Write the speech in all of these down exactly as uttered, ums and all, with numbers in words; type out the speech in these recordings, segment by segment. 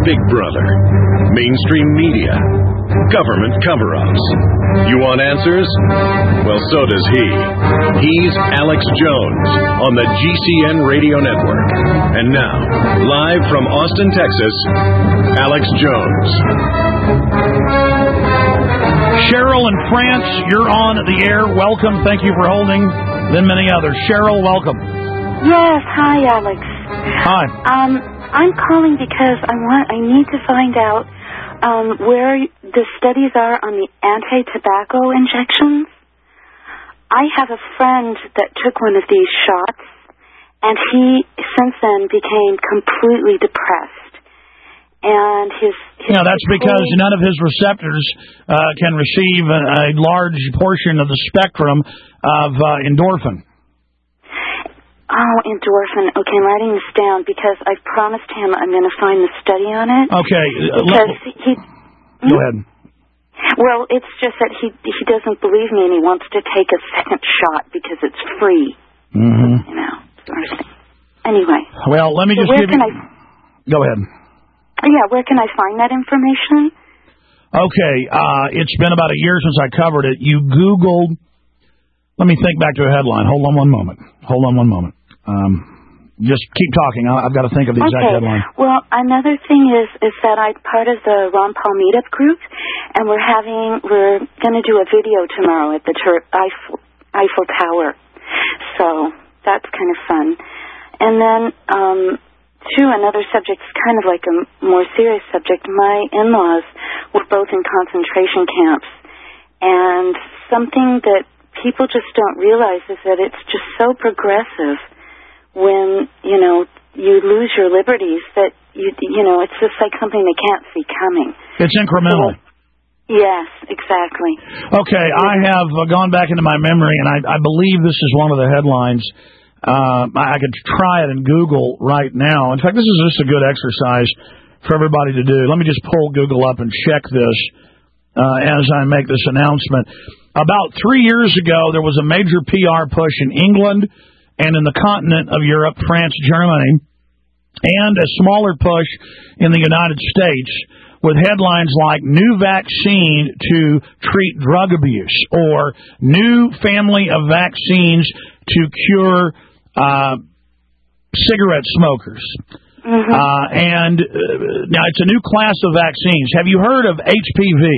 Big Brother, mainstream media, government cover-ups. You want answers? Well, so does he. He's Alex Jones on the G C N Radio Network. And now, live from Austin, Texas, Alex Jones. Cheryl in France, you're on the air. Welcome. Thank you for holding. Then many others. Cheryl, welcome. Yes. Hi, Alex. Hi. Um, I'm calling because I want. I need to find out um, where the studies are on the anti-tobacco injections. I have a friend that took one of these shots, and he, since then, became completely depressed. And his, his yeah, that's because none of his receptors uh, can receive a, a large portion of the spectrum of uh, endorphin. Oh, endorphin. Okay, I'm writing this down because I've promised him I'm going to find the study on it. Okay. Because uh, he... Go hmm? ahead. Well, it's just that he he doesn't believe me and he wants to take a second shot because it's free. Mm-hmm. You know, sort of thing. Anyway. Well, let me so just where give can you... I... Go ahead. Yeah, where can I find that information? Okay, uh, it's been about a year since I covered it. You Googled, let me think back to a headline. Hold on one moment. Hold on one moment. Um, just keep talking. I've got to think of the exact okay. headline. Well, another thing is is that I'm part of the Ron Paul meetup group, and we're having, we're going to do a video tomorrow at the Tur- Eiffel, Eiffel Tower. So that's kind of fun. And then, um... Too, another subject is kind of like a more serious subject. My in-laws were both in concentration camps, and something that people just don't realize is that it's just so progressive when, you know, you lose your liberties that, you you know, it's just like something they can't see coming. It's incremental. So, yes, exactly. Okay, I have uh, gone back into my memory, and I, I believe this is one of the headlines. Uh, I could try it in Google right now. In fact, this is just a good exercise for everybody to do. Let me just pull Google up and check this uh, as I make this announcement. About three years ago, there was a major P R push in England and in the continent of Europe, France, Germany, and a smaller push in the United States with headlines like new vaccine to treat drug abuse or new family of vaccines to cure Uh, cigarette smokers. Mm-hmm. Uh, and uh, now it's a new class of vaccines. Have you heard of H P V?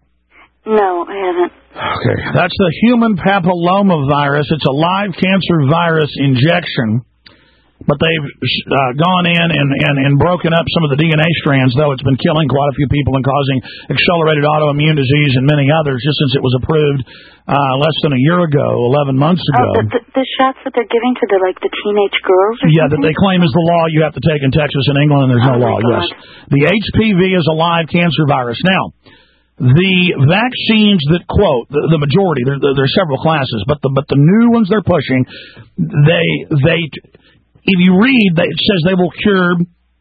No, I haven't. Okay. That's the human papillomavirus. It's a live cancer virus injection. But they've uh, gone in and, and, and broken up some of the D N A strands, though it's been killing quite a few people and causing accelerated autoimmune disease and many others, just since it was approved uh, less than a year ago, eleven months ago. Oh, the, the, the shots that they're giving to the, like, the teenage girls or Yeah, something? that they claim is the law you have to take in Texas and England, and there's no oh law, God. yes. The H P V is a live cancer virus. Now, the vaccines that, quote, the, the majority, there, there are several classes, but the but the new ones they're pushing, they they... if you read, it says they will cure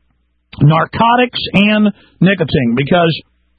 narcotics and nicotine because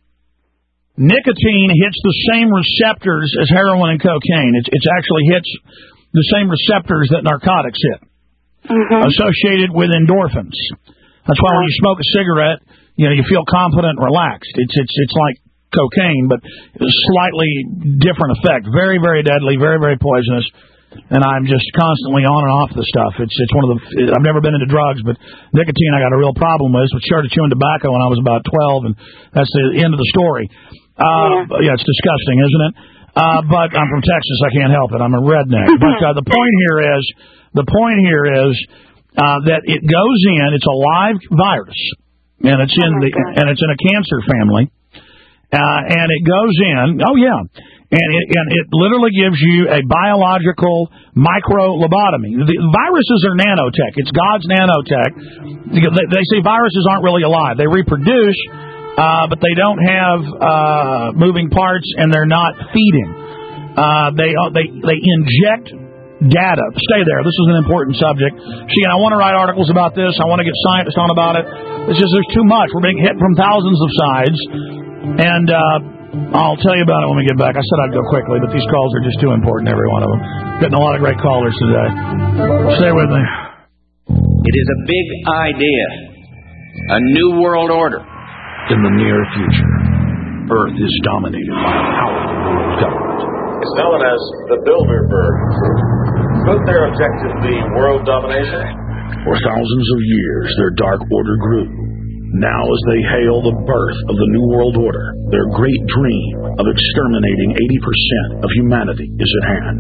nicotine hits the same receptors as heroin and cocaine. It it's actually hits the same receptors that narcotics hit, mm-hmm. associated with endorphins. That's why when you smoke a cigarette, you know, you feel confident and relaxed. It's it's it's like cocaine, but slightly different effect. Very, very deadly, very, very poisonous. And I'm just constantly on and off the stuff. It's it's one of the. I've never been into drugs, but nicotine I got a real problem with. So I started chewing tobacco when I was about twelve, and that's the end of the story. Uh, yeah. yeah, it's disgusting, isn't it? Uh, but I'm from Texas. I can't help it. I'm a redneck. But uh, the point here is, the point here is uh, that it goes in. It's a live virus, and it's in oh the God. and it's in a cancer family, uh, and it goes in. Oh yeah. And it, and it literally gives you a biological micro-lobotomy. The viruses are nanotech. It's God's nanotech. They, they say viruses aren't really alive. They reproduce, uh, but they don't have uh, moving parts, and they're not feeding. Uh, they they they inject data. Stay there. This is an important subject. See, I want to write articles about this. I want to get scientists on about it. It's just there's too much. We're being hit from thousands of sides, and uh, I'll tell you about it when we get back. I said I'd go quickly, but these calls are just too important, every one of them. Getting a lot of great callers today. Stay with me. It is a big idea, a new world order. In the near future, Earth is dominated by a powerful world government. It's known as the Bilderberg Group. Could their objective be world domination? For thousands of years, their dark order grew. Now, as they hail the birth of the New World Order, their great dream of exterminating eighty percent of humanity is at hand.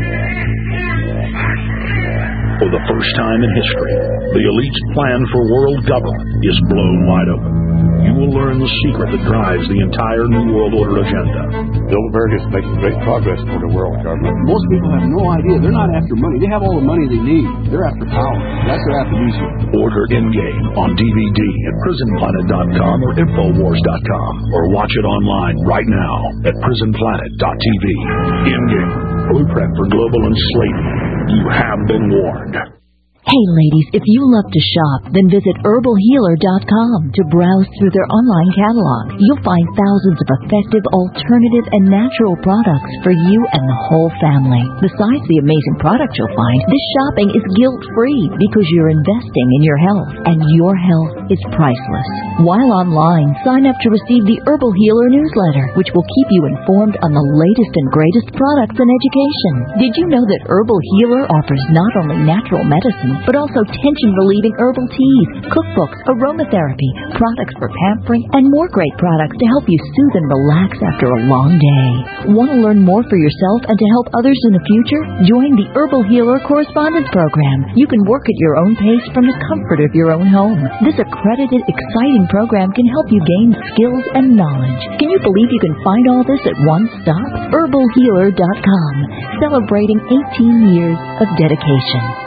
For the first time in history, the elite's plan for world government is blown wide open. You will learn the secret that drives the entire New World Order agenda. Bilderberg is making great progress toward a world government. Most people have no idea. They're not after money. They have all the money they need. They're after power. That's their aphrodisiac. Order Endgame on D V D at prison planet dot com or infowars dot com, or watch it online right now at prison planet dot t v. Endgame, blueprint for global enslavement. You have been warned. Hey ladies, if you love to shop, then visit herbal healer dot com to browse through their online catalog. You'll find thousands of effective, alternative, and natural products for you and the whole family. Besides the amazing products you'll find, this shopping is guilt-free because you're investing in your health, and your health is priceless. While online, sign up to receive the Herbal Healer newsletter, which will keep you informed on the latest and greatest products and education. Did you know that Herbal Healer offers not only natural medicine, but also tension-relieving herbal teas, cookbooks, aromatherapy, products for pampering, and more great products to help you soothe and relax after a long day. Want to learn more for yourself and to help others in the future? Join the Herbal Healer Correspondence Program. You can work at your own pace from the comfort of your own home. This accredited, exciting program can help you gain skills and knowledge. Can you believe you can find all this at one stop? herbal healer dot com, celebrating eighteen years of dedication.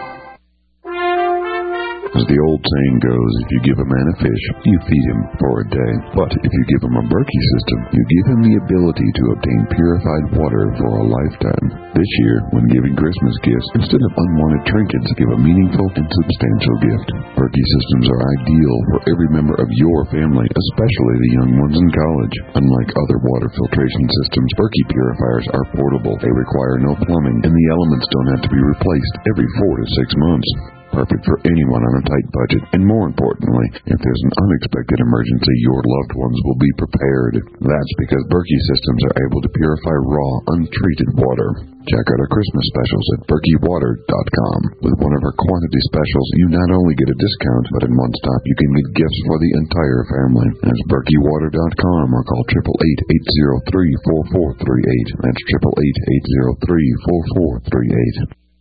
As the old saying goes, if you give a man a fish, you feed him for a day. But if you give him a Berkey system, you give him the ability to obtain purified water for a lifetime. This year, when giving Christmas gifts, instead of unwanted trinkets, give a meaningful and substantial gift. Berkey systems are ideal for every member of your family, especially the young ones in college. Unlike other water filtration systems, Berkey purifiers are portable. They require no plumbing, and the elements don't have to be replaced every four to six months. Perfect for anyone on a tight budget, and more importantly, if there's an unexpected emergency, your loved ones will be prepared. That's because Berkey systems are able to purify raw, untreated water. Check out our Christmas specials at berkey water dot com. With one of our quantity specials, you not only get a discount, but in one stop you can get gifts for the entire family. That's berkey water dot com, or call eight eight eight, eight zero three, four four three eight. That's eight eight eight, eight zero three, four four three eight.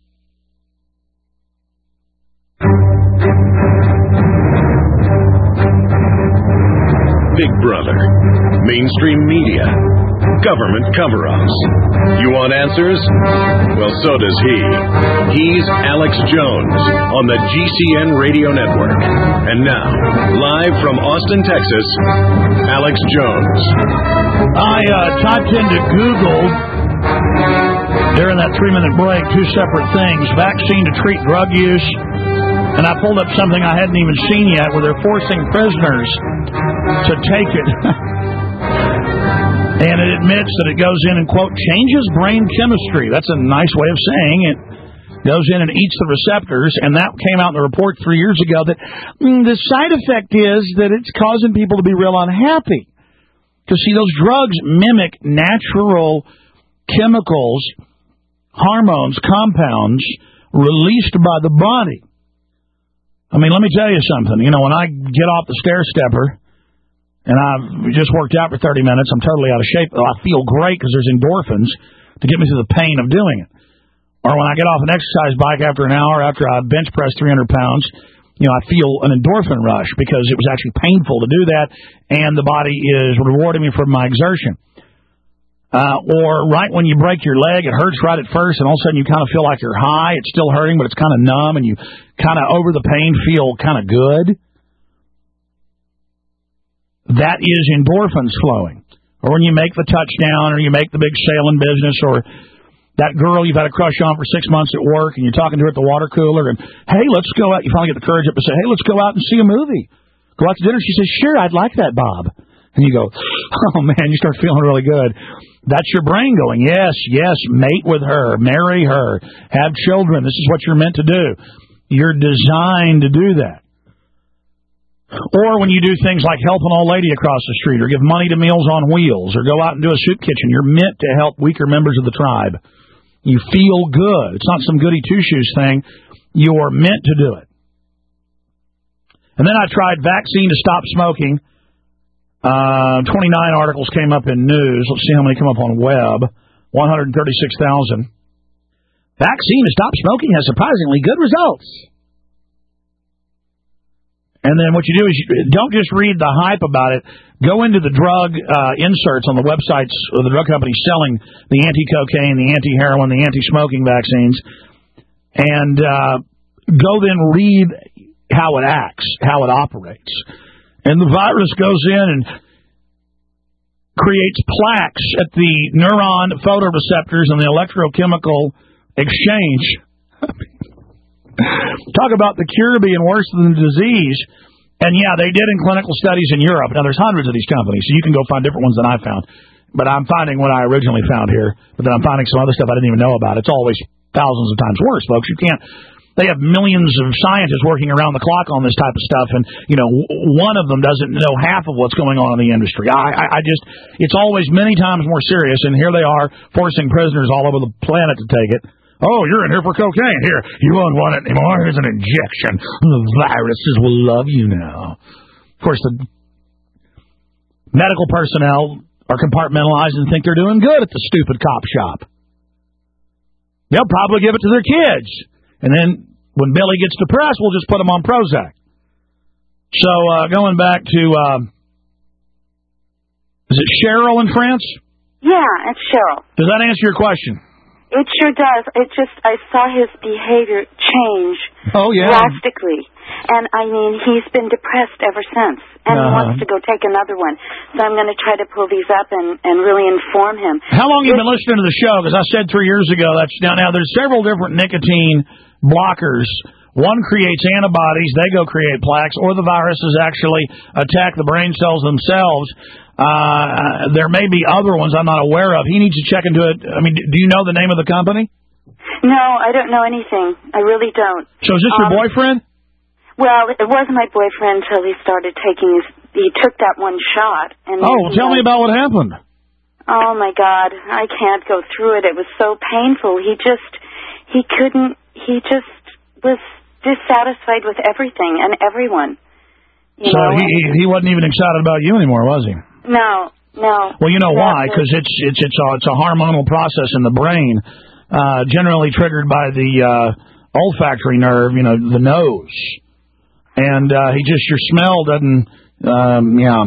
Big Brother, mainstream media, government cover-ups. You want answers? Well, so does he. He's Alex Jones on the G C N Radio Network. And now, live from Austin, Texas, Alex Jones. I uh, typed into Google during that three-minute break two separate things: vaccine to treat drug use. And I pulled up something I hadn't even seen yet, where they're forcing prisoners to take it. And it admits that it goes in and, quote, changes brain chemistry. That's a nice way of saying it. Goes in and eats the receptors, and that came out in the report three years ago that mm, the side effect is that it's causing people to be real unhappy. Because, see, those drugs mimic natural chemicals, hormones, compounds released by the body. I mean, let me tell you something. You know, when I get off the stair stepper and I've just worked out for thirty minutes, I'm totally out of shape. I feel great because there's endorphins to get me through the pain of doing it. Or when I get off an exercise bike after an hour, after I bench press three hundred pounds, you know, I feel an endorphin rush because it was actually painful to do that, and the body is rewarding me for my exertion. Uh, or right when you break your leg, it hurts right at first, and all of a sudden you kind of feel like you're high. It's still hurting, but it's kind of numb, and you kind of, over the pain, feel kind of good. That is endorphins flowing. Or when you make the touchdown, or you make the big sale in business, or that girl you've had a crush on for six months at work, and you're talking to her at the water cooler, and, hey, let's go out. You finally get the courage up to say, hey, let's go out and see a movie. Go out to dinner. She says, sure, I'd like that, Bob. And you go, oh, man, you start feeling really good. That's your brain going, yes, yes, mate with her, marry her, have children. This is what you're meant to do. You're designed to do that. Or when you do things like help an old lady across the street, or give money to Meals on Wheels, or go out and do a soup kitchen, you're meant to help weaker members of the tribe. You feel good. It's not some goody two-shoes thing. You're meant to do it. And then I tried vaccine to stop smoking. Uh, twenty-nine articles came up in news. Let's see how many come up on web. one hundred thirty-six thousand. Vaccine to stop smoking has surprisingly good results. And then what you do is you don't just read the hype about it. Go into the drug uh, inserts on the websites of the drug companies selling the anti-cocaine, the anti-heroin, the anti-smoking vaccines, and uh, go then read how it acts, how it operates. And the virus goes in and creates plaques at the neuron photoreceptors and the electrochemical exchange. Talk about the cure being worse than the disease. And, yeah, they did in clinical studies in Europe. Now, there's hundreds of these companies, so you can go find different ones than I found. But I'm finding what I originally found here. But then I'm finding some other stuff I didn't even know about. It's always thousands of times worse, folks. You can't... They have millions of scientists working around the clock on this type of stuff, and, you know, one of them doesn't know half of what's going on in the industry. I, I, I just... It's always many times more serious, and here they are forcing prisoners all over the planet to take it. Oh, you're in here for cocaine. Here, you won't want it anymore. Here's an injection. The viruses will love you now. Of course, the medical personnel are compartmentalized and think they're doing good at the stupid cop shop. They'll probably give it to their kids. And then when Billy gets depressed, we'll just put him on Prozac. So uh, going back to, uh, is it Cheryl in France? Yeah, it's Cheryl. Does that answer your question? It sure does. It just, I saw his behavior change oh, yeah. drastically. And, I mean, he's been depressed ever since. And uh-huh. he wants to go take another one. So I'm going to try to pull these up and, and really inform him. How long have you been listening to the show? Because I said three years ago, that's now, now there's several different nicotine blockers. One creates antibodies, they go create plaques, or the viruses actually attack the brain cells themselves. Uh, there may be other ones I'm not aware of. He needs to check into it. I mean, do you know the name of the company? No, I don't know anything. I really don't. So is this um, your boyfriend? Well, it wasn't my boyfriend until he started taking his, he took that one shot. And oh, well, tell me about what happened. Oh, my God. I can't go through it. It was so painful. He just, he couldn't, he just was dissatisfied with everything and everyone. You so know? he he wasn't even excited about you anymore, was he? No, no. Well, you know why? Because it's it's it's a, it's a hormonal process in the brain, uh, generally triggered by the uh, olfactory nerve, you know, the nose, and uh, he just your smell doesn't, um, yeah.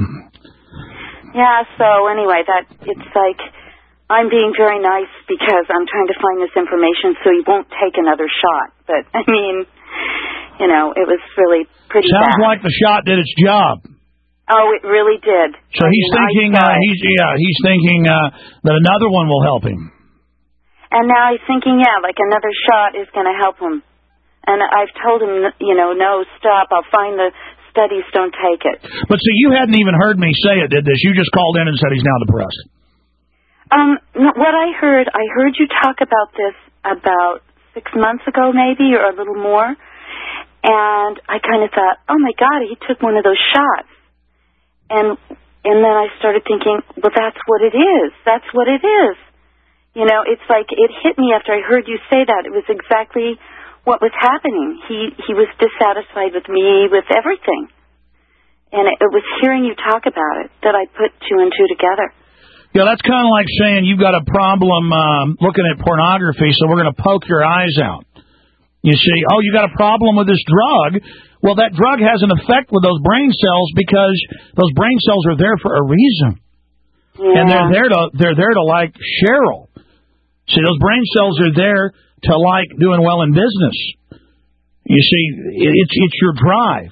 Yeah. So anyway, that it's like I'm being very nice because I'm trying to find this information so he won't take another shot. But I mean, you know, it was really pretty. Sounds bad. like the shot did its job. Oh, it really did. So I he's mean, thinking, uh, he's yeah, he's thinking uh, that another one will help him. And now he's thinking, yeah, like another shot is going to help him. And I've told him, you know, no, stop. I'll find the studies. Don't take it. But see, you hadn't even heard me say it, did this? You just called in and said he's now depressed. Um, no, what I heard, I heard you talk about this about six months ago, maybe, or a little more. And I kind of thought, oh my God, he took one of those shots. And and then I started thinking, well, that's what it is. That's what it is. You know, it's like it hit me after I heard you say that. It was exactly what was happening. He he was dissatisfied with me, with everything. And it, it was hearing you talk about it that I put two and two together. Yeah, that's kind of like saying you've got a problem um, looking at pornography, so we're going to poke your eyes out. You see, oh, you got a problem with this drug. Well, that drug has an effect with those brain cells because those brain cells are there for a reason. Yeah. And they're there to they're there to like Cheryl. See, those brain cells are there to like doing well in business. You see, it's it's your drive.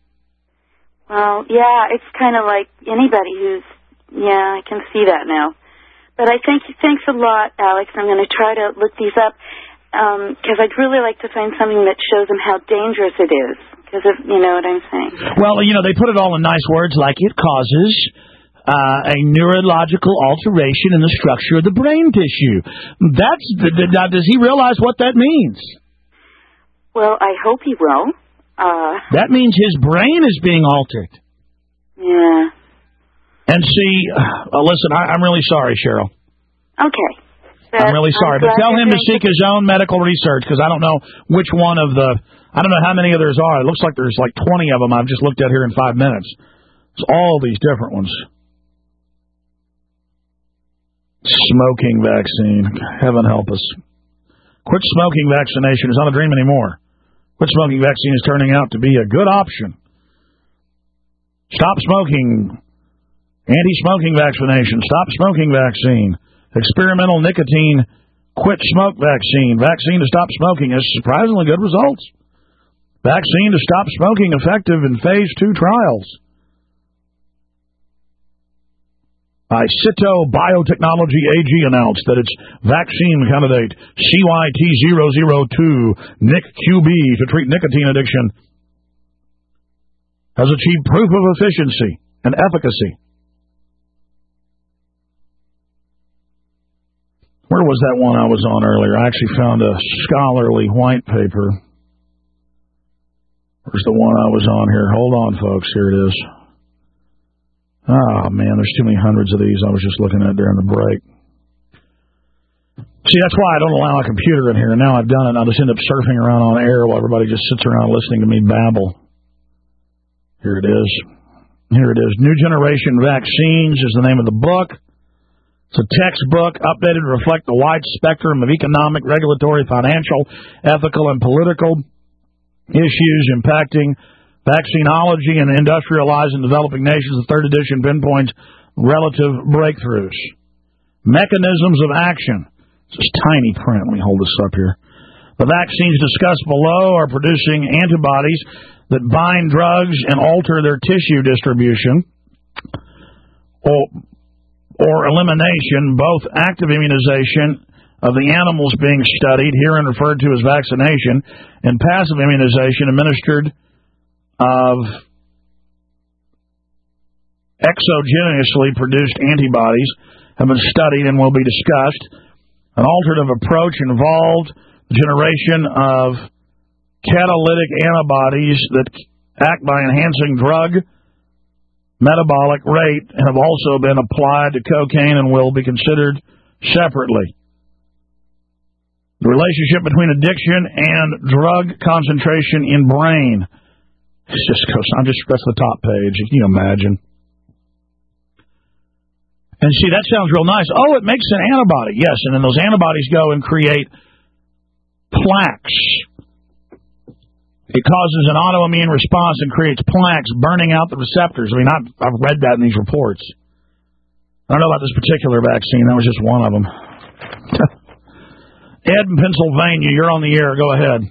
Well, yeah, it's kind of like anybody who's, yeah, I can see that now. But I thank you, thanks a lot, Alex. I'm going to try to look these up. Because um, I'd really like to find something that shows them how dangerous it is. Because of, you know what I'm saying. Well, you know, they put it all in nice words like it causes uh, a neurological alteration in the structure of the brain tissue. That's the, the, now, does he realize what that means? Well, I hope he will. Uh, that means his brain is being altered. Yeah. And see, uh, listen, I, I'm really sorry, Cheryl. Okay. But I'm really sorry. I'm but tell him to seek it. his own medical research, because I don't know which one of the, I don't know how many of theirs are. It looks like there's like twenty of them I've just looked at here in five minutes. It's all these different ones. Smoking vaccine. Heaven help us. Quit smoking vaccination is not a dream anymore. Quit smoking vaccine is turning out to be a good option. Stop smoking. Anti-smoking vaccination. Stop smoking vaccine. Experimental nicotine quit smoke vaccine. Vaccine to stop smoking has surprisingly good results. Vaccine to stop smoking effective in phase two trials. Icito Biotechnology A G announced that its vaccine candidate C Y T zero zero two N I C Q B to treat nicotine addiction has achieved proof of efficiency and efficacy. Where was that one I was on earlier? I actually found a scholarly white paper. Where's the one I was on here? Hold on, folks. Here it is. Ah, man, there's too many hundreds of these I was just looking at during the break. See, that's why I don't allow a computer in here. Now I've done it, I'll just end up surfing around on air while everybody just sits around listening to me babble. Here it is. Here it is. New Generation Vaccines is the name of the book. It's a textbook updated to reflect the wide spectrum of economic, regulatory, financial, ethical, and political issues impacting vaccinology and industrialized and developing nations. The third edition pinpoints relative breakthroughs. Mechanisms of action. It's just tiny print. Let me hold this up here. The vaccines discussed below are producing antibodies that bind drugs and alter their tissue distribution or, or elimination, both active immunization of the animals being studied, herein referred to as vaccination, and passive immunization administered of exogenously produced antibodies have been studied and will be discussed. An alternative approach involved the generation of catalytic antibodies that act by enhancing drug metabolic rate and have also been applied to cocaine and will be considered separately. The relationship between addiction and drug concentration in brain. It's just goes on, just that's the top page. Can you imagine? And see, that sounds real nice. Oh, it makes an antibody. Yes, and then those antibodies go and create plaques. It causes an autoimmune response and creates plaques, burning out the receptors. I mean, I've, I've read that in these reports. I don't know about this particular vaccine. That was just one of them. Ed in Pennsylvania, you're on the air. Go ahead.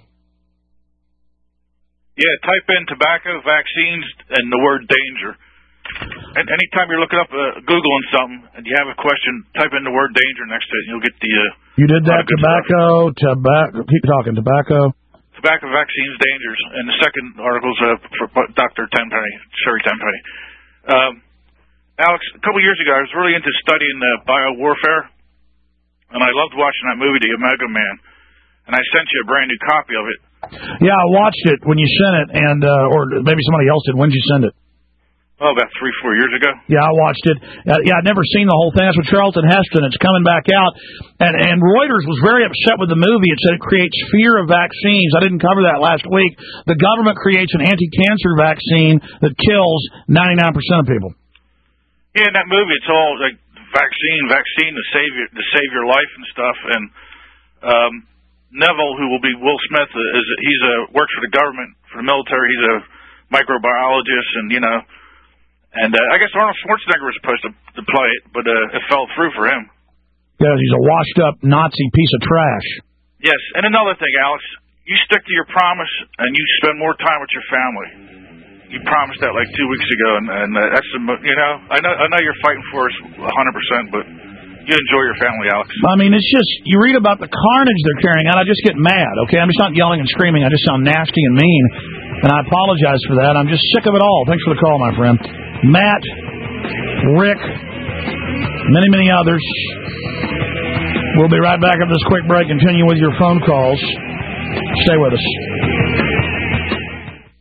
Yeah, type in tobacco vaccines and the word danger. And anytime you're looking up, uh, Googling something, and you have a question, type in the word danger next to it, and you'll get the... Uh, you did that, tobacco, tobacco, keep talking, tobacco. Tobacco vaccines, dangers. And the second article is uh, for Doctor Tenpenny, Sherry Tenpenny. Um, Alex, a couple years ago, I was really into studying uh, biowarfare, and I loved watching that movie, The Omega Man, and I sent you a brand new copy of it. Yeah, I watched it when you sent it, and uh, or maybe somebody else did. When did you send it? Oh, about three, four years ago. Yeah, I watched it. Uh, yeah, I'd never seen the whole thing. That's with Charlton Heston. It's coming back out. And, and Reuters was very upset with the movie. It said it creates fear of vaccines. I didn't cover that last week. The government creates an anti-cancer vaccine that kills ninety-nine percent of people. Yeah, in that movie, it's all like vaccine, vaccine to save your, to save your life and stuff. And um, Neville, who will be Will Smith, is he's a works for the government, for the military. He's a microbiologist, and you know. And uh, I guess Arnold Schwarzenegger was supposed to, to play it, but uh, it fell through for him. Yeah, he's a washed-up Nazi piece of trash. Yes, and another thing, Alex, you stick to your promise, and you spend more time with your family. You promised that like two weeks ago, and, and uh, that's the, you know, I know I know you're fighting for us one hundred percent, but you enjoy your family, Alex. I mean, it's just, you read about the carnage they're carrying out, I just get mad, okay? I'm just not yelling and screaming. I just sound nasty and mean, and I apologize for that. I'm just sick of it all. Thanks for the call, my friend. Matt, Rick, many, many others. We'll be right back after this quick break. Continue with your phone calls. Stay with us.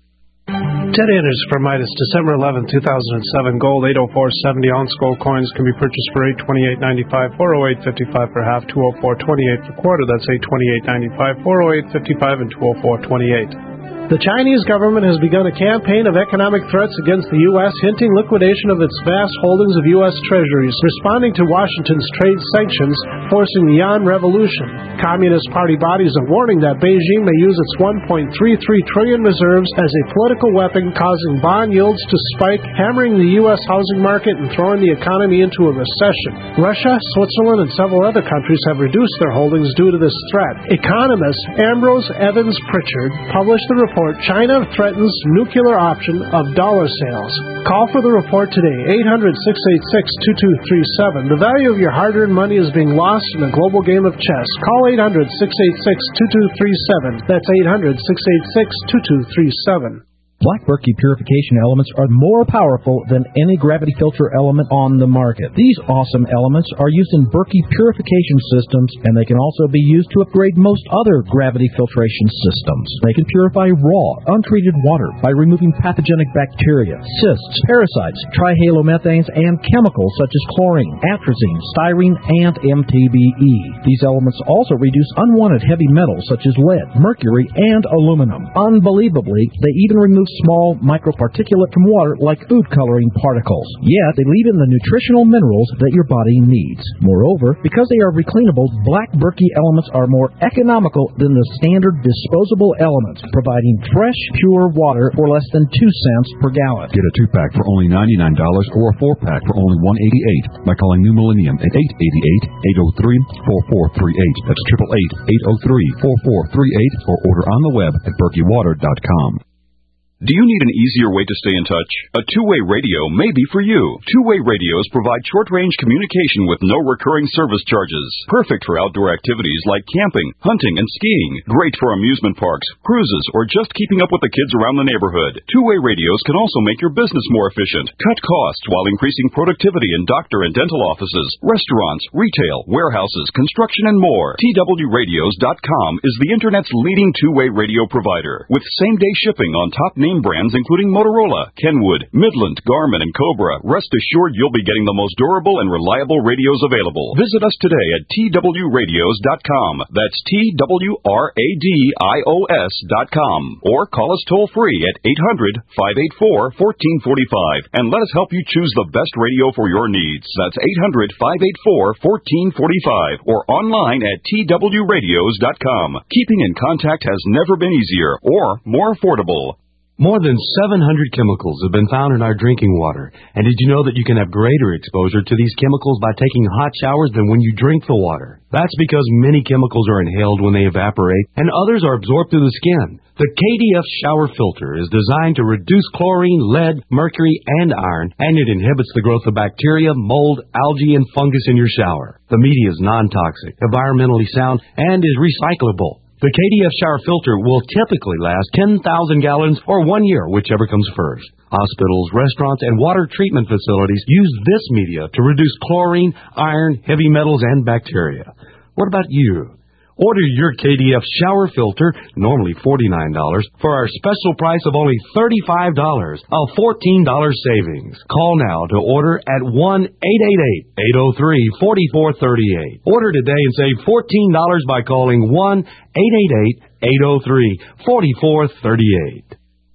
Ted Anders for Midas, December eleventh, two thousand seven. Gold eight oh four seventy ounce gold coins can be purchased for eight twenty-eight ninety-five, four oh eight fifty-five per half, two oh four twenty-eight per quarter. That's eight twenty-eight ninety-five, four oh eight fifty-five, and two oh four twenty-eight. The Chinese government has begun a campaign of economic threats against the U S, hinting liquidation of its vast holdings of U S treasuries, responding to Washington's trade sanctions, forcing the yuan revolution. Communist Party bodies are warning that Beijing may use its one point three three trillion reserves as a political weapon, causing bond yields to spike, hammering the U S housing market, and throwing the economy into a recession. Russia, Switzerland, and several other countries have reduced their holdings due to this threat. Economist Ambrose Evans Pritchard published the report, China Threatens Nuclear Option of Dollar Sales. Call for the report today, eight hundred, six eight six, two two three seven. The value of your hard-earned money is being lost in a global game of chess. Call eight hundred, six eight six, two two three seven. That's eight hundred, six eight six, two two three seven. Black Berkey purification elements are more powerful than any gravity filter element on the market. These awesome elements are used in Berkey purification systems, and they can also be used to upgrade most other gravity filtration systems. They can purify raw, untreated water by removing pathogenic bacteria, cysts, parasites, trihalomethanes, and chemicals such as chlorine, atrazine, styrene, and M T B E. These elements also reduce unwanted heavy metals such as lead, mercury, and aluminum. Unbelievably, they even remove small microparticulate from water like food coloring particles. Yet, they leave in the nutritional minerals that your body needs. Moreover, because they are recleanable, Black Berkey elements are more economical than the standard disposable elements, providing fresh, pure water for less than two cents per gallon. Get a two-pack for only ninety-nine dollars or a four-pack for only one hundred eighty-eight dollars by calling New Millennium at eight eight eight, eight oh three, four four three eight. That's eight eight eight, eight oh three, four four three eight, or order on the web at berkey water dot com. Do you need an easier way to stay in touch? A two-way radio may be for you. Two-way radios provide short-range communication with no recurring service charges. Perfect for outdoor activities like camping, hunting, and skiing. Great for amusement parks, cruises, or just keeping up with the kids around the neighborhood. Two-way radios can also make your business more efficient. Cut costs while increasing productivity in doctor and dental offices, restaurants, retail, warehouses, construction, and more. T W radios dot com is the Internet's leading two-way radio provider. With same-day shipping on top name brands including Motorola, Kenwood, Midland, Garmin, and Cobra, rest assured you'll be getting the most durable and reliable radios available. Visit us today at T W radios dot com. That's T W R A D I O S dot com. Or call us toll-free at eight hundred, five eight four, one four four five and let us help you choose the best radio for your needs. That's eight hundred, five eight four, one four four five or online at T W radios dot com. Keeping in contact has never been easier or more affordable. More than seven hundred chemicals have been found in our drinking water. And did you know that you can have greater exposure to these chemicals by taking hot showers than when you drink the water? That's because many chemicals are inhaled when they evaporate, and others are absorbed through the skin. The K D F shower filter is designed to reduce chlorine, lead, mercury, and iron, and it inhibits the growth of bacteria, mold, algae, and fungus in your shower. The media is non-toxic, environmentally sound, and is recyclable. The K D F shower filter will typically last ten thousand gallons or one year, whichever comes first. Hospitals, restaurants, and water treatment facilities use this media to reduce chlorine, iron, heavy metals, and bacteria. What about you? Order your K D F shower filter, normally forty-nine dollars, for our special price of only thirty-five dollars, a fourteen dollars savings. Call now to order at one eight eight eight, eight oh three, four four three eight. Order today and save fourteen dollars by calling one eight eight eight, eight oh three, four four three eight.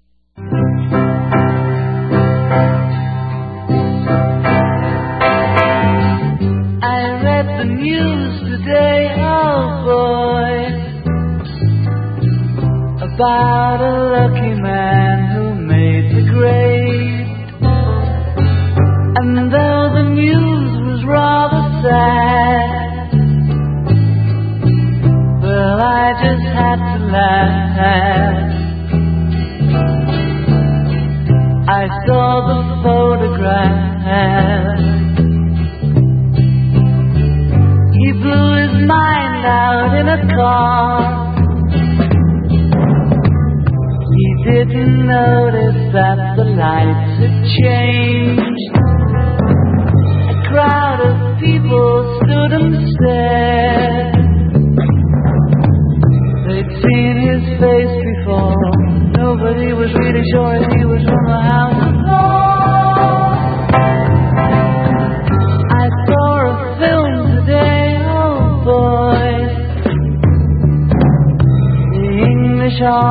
I read the news today, oh boy, about a lucky man who made the grade. And though the news was rather sad, well, I just had to laugh. I saw the photograph. He blew his mind out in a car. He didn't notice that the lights had changed. A crowd of people stood and stared. They'd seen his face before. Nobody was really sure if he was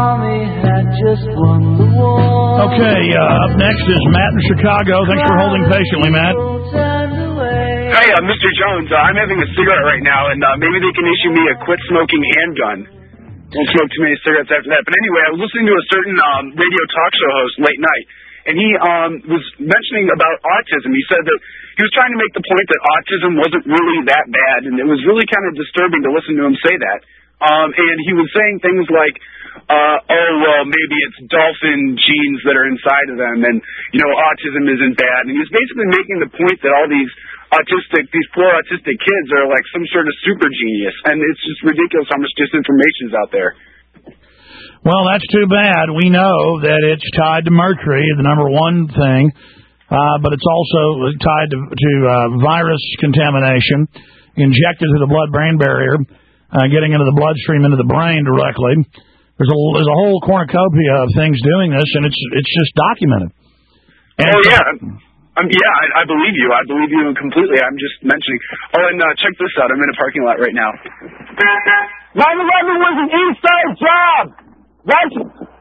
army had just won the war. Okay, uh, up next is Matt in Chicago. Thanks for holding patiently, Matt. Hey, uh, Mister Jones, uh, I'm having a cigarette right now, and uh, maybe they can issue me a quit smoking handgun. Don't smoke too many cigarettes after that. But anyway, I was listening to a certain um, radio talk show host late night, and he um, was mentioning about autism. He said that he was trying to make the point that autism wasn't really that bad, and it was really kind of disturbing to listen to him say that. Um, and he was saying things like, uh, oh, well, maybe it's dolphin genes that are inside of them, and, you know, autism isn't bad. And he was basically making the point that all these autistic, these poor autistic kids are like some sort of super genius, and it's just ridiculous how much disinformation is out there. Well, that's too bad. We know that it's tied to mercury, the number one thing, uh, but it's also tied to, to uh, virus contamination, injected through the blood-brain barrier, uh, getting into the bloodstream, into the brain directly. There's a, there's a whole cornucopia of things doing this, and it's it's just documented. And oh, yeah. Um, yeah, I, I believe you. I believe you completely. I'm just mentioning. Oh, and uh, check this out. I'm in a parking lot right now. nine eleven was an inside job. Right?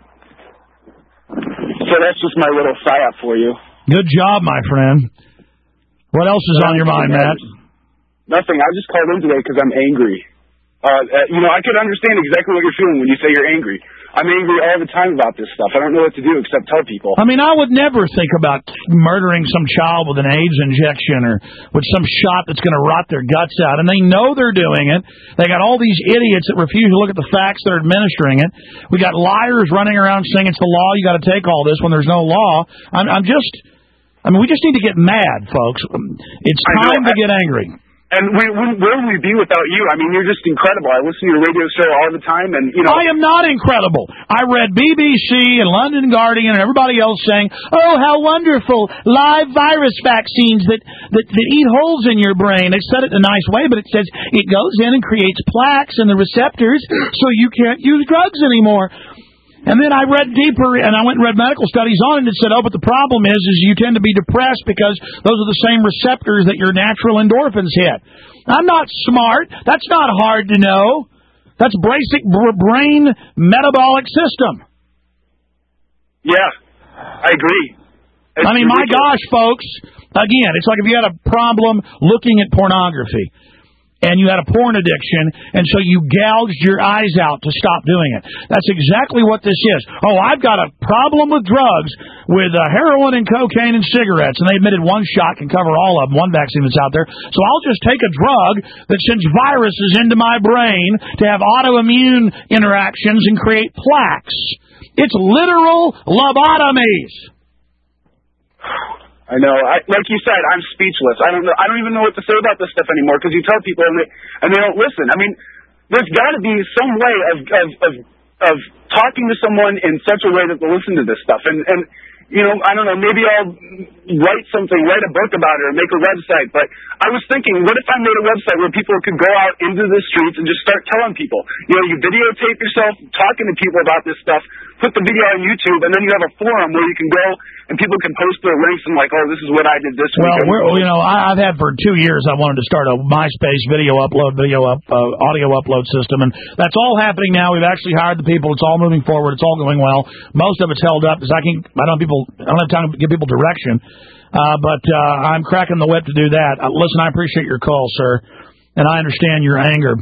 So that's just my little psyop for you. Good job, my friend. What else is on your mind, Matt? Nothing. I just called in today because I'm angry. Uh, uh, you know, I could understand exactly what you're feeling when you say you're angry. I'm angry all the time about this stuff. I don't know what to do except tell people. I mean, I would never think about murdering some child with an AIDS injection or with some shot that's going to rot their guts out. And they know they're doing it. They got all these idiots that refuse to look at the facts that are administering it. We got liars running around saying it's the law. You got to take all this when there's no law. I'm, I'm just, I mean, we just need to get mad, folks. It's time to get angry. And we, we, where would we be without you? I mean, you're just incredible. I listen to your radio show all the time, and, you know... I am not incredible. I read B B C and London Guardian and everybody else saying, oh, how wonderful, live virus vaccines that, that, that eat holes in your brain. They said it in a nice way, but it says it goes in and creates plaques in the receptors so you can't use drugs anymore. And then I read deeper, and I went and read medical studies on it, and it said, oh, but the problem is, is you tend to be depressed because those are the same receptors that your natural endorphins hit. I'm not smart. That's not hard to know. That's basic brain metabolic system. Yeah, I agree. It's I mean, ridiculous. my gosh, folks, again, it's like if you had a problem looking at pornography. And you had a porn addiction, and so you gouged your eyes out to stop doing it. That's exactly what this is. Oh, I've got a problem with drugs, with uh, heroin and cocaine and cigarettes, and they admitted one shot can cover all of them, one vaccine that's out there. So I'll just take a drug that sends viruses into my brain to have autoimmune interactions and create plaques. It's literal lobotomies. I know. I, like you said, I'm speechless. I don't know. I don't even know what to say about this stuff anymore because you tell people and they, and they don't listen. I mean, there's got to be some way of, of of of talking to someone in such a way that they'll listen to this stuff. And and you know, I don't know. Maybe I'll write something, write a book about it, or make a website. But I was thinking, what if I made a website where people could go out into the streets and just start telling people? You know, you videotape yourself talking to people about this stuff. Put the video on YouTube, and then you have a forum where you can go and people can post their links and like, oh, this is what I did this week. Well, we're, you know, I, I've had for two years. I wanted to start a MySpace video upload, video up, uh, audio upload system, and that's all happening now. We've actually hired the people. It's all moving forward. It's all going well. Most of it's held up because I can't. I don't have people. I don't have time to give people direction. Uh, but uh, I'm cracking the whip to do that. Uh, listen, I appreciate your call, sir, and I understand your anger.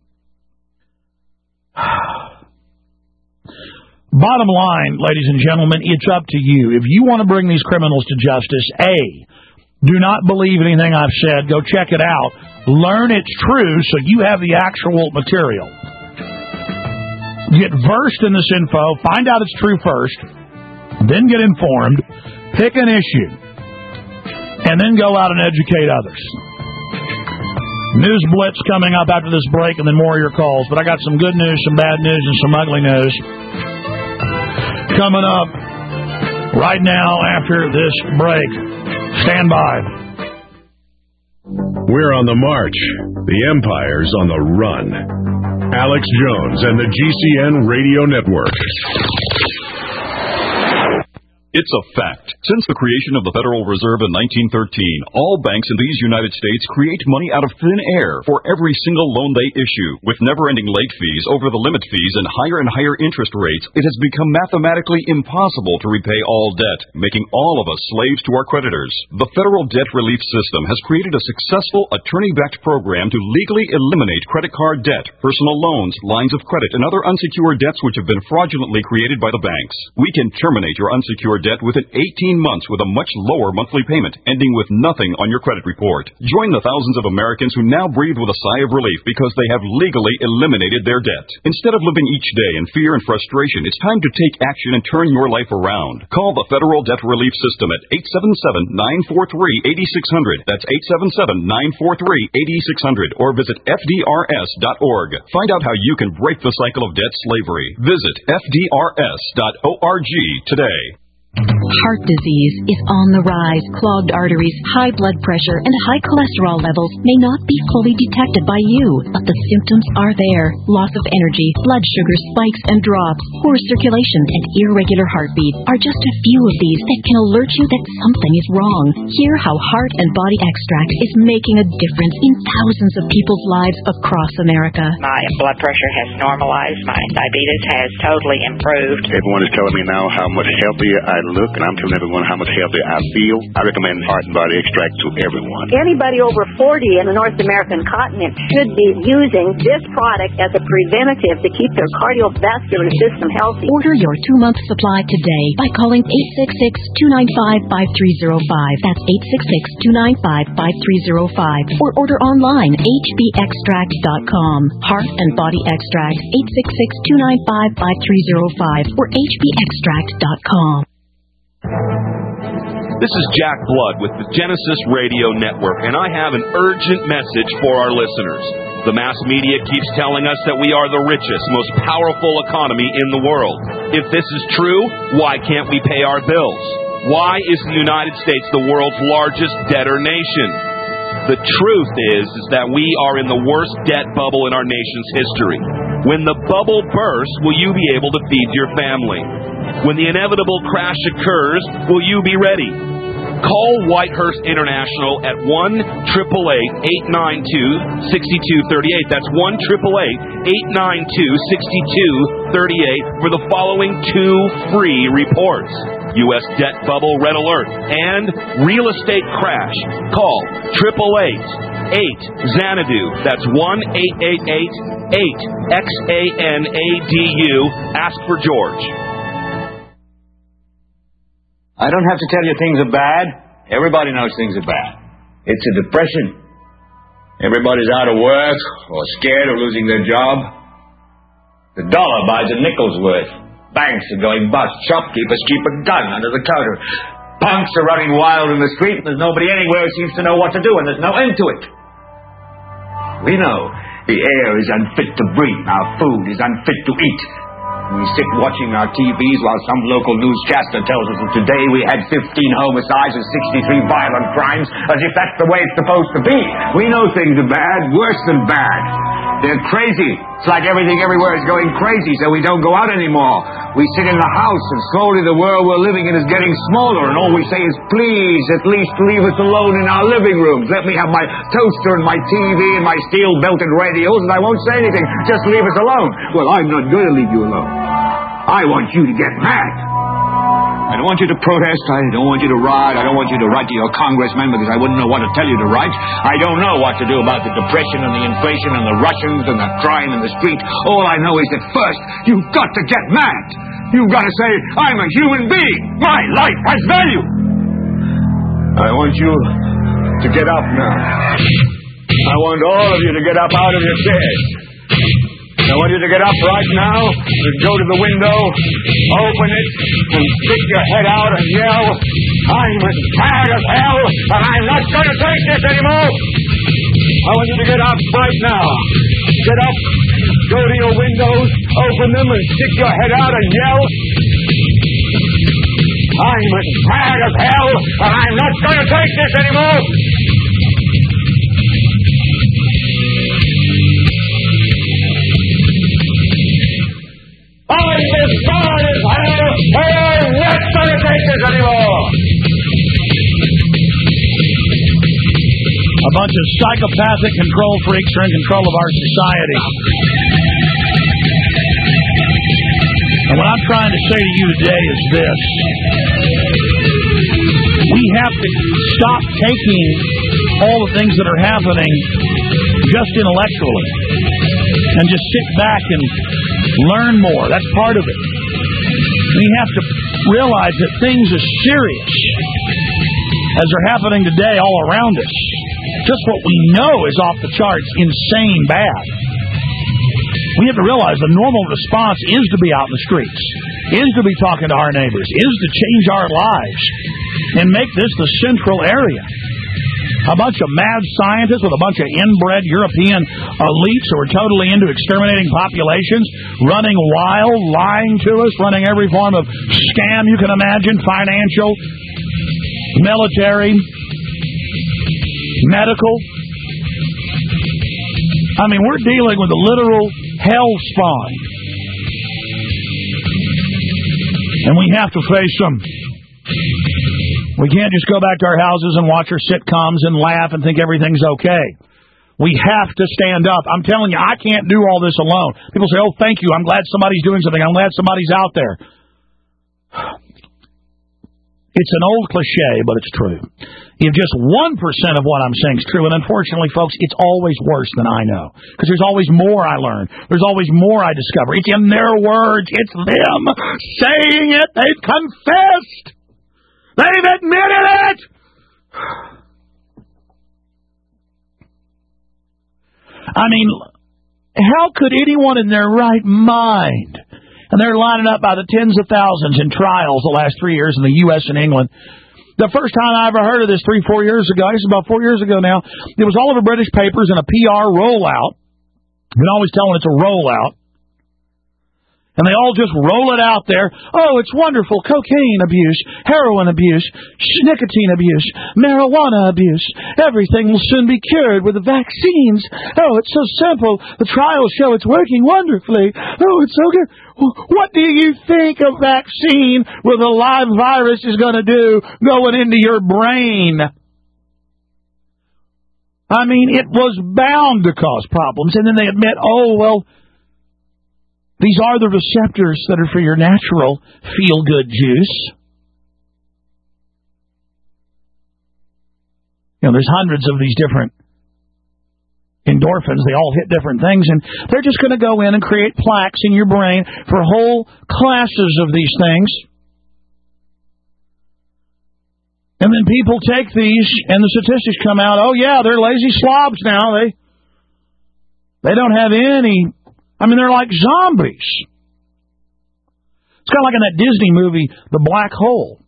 Bottom line, ladies and gentlemen, it's up to you. If you want to bring these criminals to justice, A, do not believe anything I've said. Go check it out. Learn it's true so you have the actual material. Get versed in this info. Find out it's true first. Then get informed. Pick an issue. And then go out and educate others. News Blitz coming up after this break and then more of your calls. But I got some good news, some bad news, and some ugly news coming up right now after this break. Stand by. We're on the march. The Empire's on the run. Alex Jones and the G C N Radio Network. It's a fact. Since the creation of the Federal Reserve in nineteen thirteen, all banks in these United States create money out of thin air for every single loan they issue. With never-ending late fees, over-the-limit fees, and higher and higher interest rates, it has become mathematically impossible to repay all debt, making all of us slaves to our creditors. The Federal Debt Relief System has created a successful attorney-backed program to legally eliminate credit card debt, personal loans, lines of credit, and other unsecured debts which have been fraudulently created by the banks. We can terminate your unsecured debt within eighteen months with a much lower monthly payment, ending with nothing on your credit report. Join the thousands of Americans who now breathe with a sigh of relief because they have legally eliminated their debt. Instead of living each day in fear and frustration, it's time to take action and turn your life around. Call the Federal Debt Relief System at eight seven seven, nine four three, eight six zero zero. That's eight seven seven, nine four three, eight six zero zero. Or visit F D R S dot org. Find out how you can break the cycle of debt slavery. Visit F D R S dot org today. Heart disease is on the rise. Clogged arteries, high blood pressure, and high cholesterol levels may not be fully detected by you, but the symptoms are there. Loss of energy, blood sugar spikes and drops, poor circulation, and irregular heartbeat are just a few of these that can alert you that something is wrong. Hear how Heart and Body Extract is making a difference in thousands of people's lives across America. My blood pressure has normalized. My diabetes has totally improved. Everyone is telling me now how much healthier I look, and I'm telling everyone how much healthier I feel. I recommend Heart and Body Extract to everyone. Anybody over forty in the North American continent should be using this product as a preventative to keep their cardiovascular system healthy. Order your two-month supply today by calling eight six six, two nine five, five three zero five. That's eight six six, two nine five, five three zero five. Or order online, H B extract dot com. Heart and Body Extract, eight six six, two nine five, five three zero five or H B extract dot com. This is Jack Blood with the Genesis Radio Network, and I have an urgent message for our listeners. The mass media keeps telling us that we are the richest, most powerful economy in the world. If this is true, why can't we pay our bills? Why is the United States the world's largest debtor nation? The truth is, is that we are in the worst debt bubble in our nation's history. When the bubble bursts, will you be able to feed your family? When the inevitable crash occurs, will you be ready? Call Whitehurst International at one eight eight eight, eight nine two, six two three eight. That's one eight eight eight, eight nine two, six two three eight for the following two free reports. U S debt bubble red alert and real estate crash. Call eight eight eight, eight Xanadu. That's one eight eight eight, eight X A N A D U. Ask for George. I don't have to tell you things are bad. Everybody knows things are bad. It's a depression. Everybody's out of work or scared of losing their job. The dollar buys a nickel's worth. Banks are going bust. Shopkeepers keep a gun under the counter. Punks are running wild in the street, and there's nobody anywhere who seems to know what to do, and there's no end to it. We know the air is unfit to breathe. Our food is unfit to eat. We sit watching our T Vs while some local newscaster tells us that today we had fifteen homicides and sixty-three violent crimes, as if that's the way it's supposed to be. We know things are bad, worse than bad. They're crazy. It's like everything everywhere is going crazy, so we don't go out anymore. We sit in the house, and slowly the world we're living in is getting smaller, and all we say is, please, at least leave us alone in our living rooms. Let me have my toaster and my T V and my steel-belted radios, and I won't say anything. Just leave us alone. Well, I'm not going to leave you alone. I want you to get mad. I don't want you to protest. I don't want you to riot. I don't want you to write to your congressman because I wouldn't know what to tell you to write. I don't know what to do about the depression and the inflation and the Russians and the crime in the street. All I know is that first, you've got to get mad. You've got to say, I'm a human being. My life has value. I want you to get up now. I want all of you to get up out of your chairs. I want you to get up right now and go to the window, open it, and stick your head out and yell, I'm as mad as hell, and I'm not going to take this anymore. I want you to get up right now. Get up, go to your windows, open them, and stick your head out and yell, I'm as mad as hell, and I'm not going to take this anymore. I'm as mad as hell, and I'm not going to take this A bunch of psychopathic control freaks are in control of our society. And what I'm trying to say to you today is this. We have to stop taking all the things that are happening just intellectually and just sit back and learn more. That's part of it. We have to realize that things are serious as they're happening today all around us. Just what we know is off the charts, insane bad. We have to realize the normal response is to be out in the streets, is to be talking to our neighbors, is to change our lives and make this the central area. A bunch of mad scientists with a bunch of inbred European elites who are totally into exterminating populations, running wild, lying to us, running every form of scam you can imagine, financial, military, medical. I mean, we're dealing with a literal hell spawn. And we have to face them. We can't just go back to our houses and watch our sitcoms and laugh and think everything's okay. We have to stand up. I'm telling you, I can't do all this alone. People say, oh, thank you. I'm glad somebody's doing something. I'm glad somebody's out there. It's an old cliche, but it's true. If just one percent of what I'm saying is true, and unfortunately, folks, it's always worse than I know. Because there's always more I learn. There's always more I discover. It's in their words. It's them saying it. They've confessed. They've admitted it! I mean, how could anyone in their right mind, and they're lining up by the tens of thousands in trials the last three years in the U S and England. The first time I ever heard of this three, four years ago, I guess about four years ago now, it was all over British papers in a P R rollout. You can always tell when it's a rollout. And they all just roll it out there. Oh, it's wonderful. Cocaine abuse, heroin abuse, nicotine abuse, marijuana abuse. Everything will soon be cured with the vaccines. Oh, it's so simple. The trials show it's working wonderfully. Oh, it's so good. What do you think a vaccine with a live virus is going to do going into your brain? I mean, it was bound to cause problems. And then they admit, oh, well, these are the receptors that are for your natural feel-good juice. You know, there's hundreds of these different endorphins. They all hit different things, and they're just going to go in and create plaques in your brain for whole classes of these things. And then people take these, and the statistics come out, oh, yeah, they're lazy slobs now. They, they don't have any... I mean, they're like zombies. It's kind of like in that Disney movie, The Black Hole,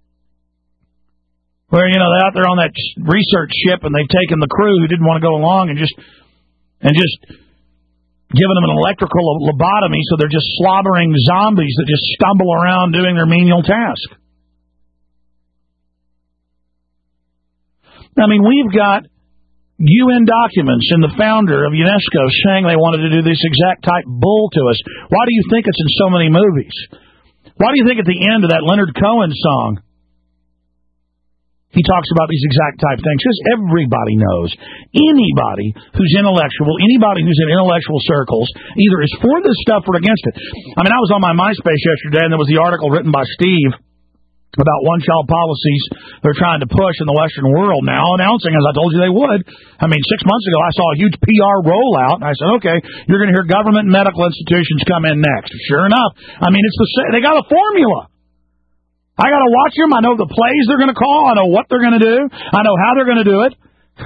where, you know, they're out there on that research ship and they've taken the crew who didn't want to go along and just and just giving them an electrical lobotomy, so they're just slobbering zombies that just stumble around doing their menial task. I mean, we've got U N documents and the founder of UNESCO saying they wanted to do this exact type bull to us. Why do you think it's in so many movies? Why do you think at the end of that Leonard Cohen song he talks about these exact type things? Because everybody knows. Anybody who's intellectual, anybody who's in intellectual circles, either is for this stuff or against it. I mean, I was on my MySpace yesterday, and there was the article written by Steve about one-child policies they're trying to push in the Western world now, announcing, as I told you they would. I mean, six months ago, I saw a huge P R rollout, and I said, okay, you're going to hear government and medical institutions come in next. Sure enough. I mean, it's the they got a formula. I got to watch them. I know the plays they're going to call. I know what they're going to do. I know how they're going to do it.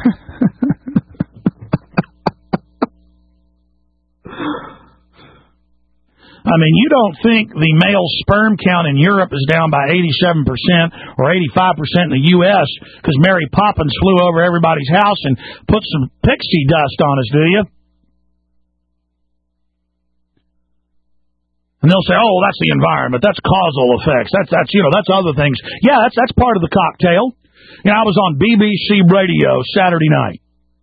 I mean, you don't think the male sperm count in Europe is down by eighty-seven percent or eighty-five percent in the U S because Mary Poppins flew over everybody's house and put some pixie dust on us, do you? And they'll say, oh, that's the environment. That's causal effects. That's, that's you know, that's other things. Yeah, that's that's part of the cocktail. You know, I was on B B C Radio Saturday night.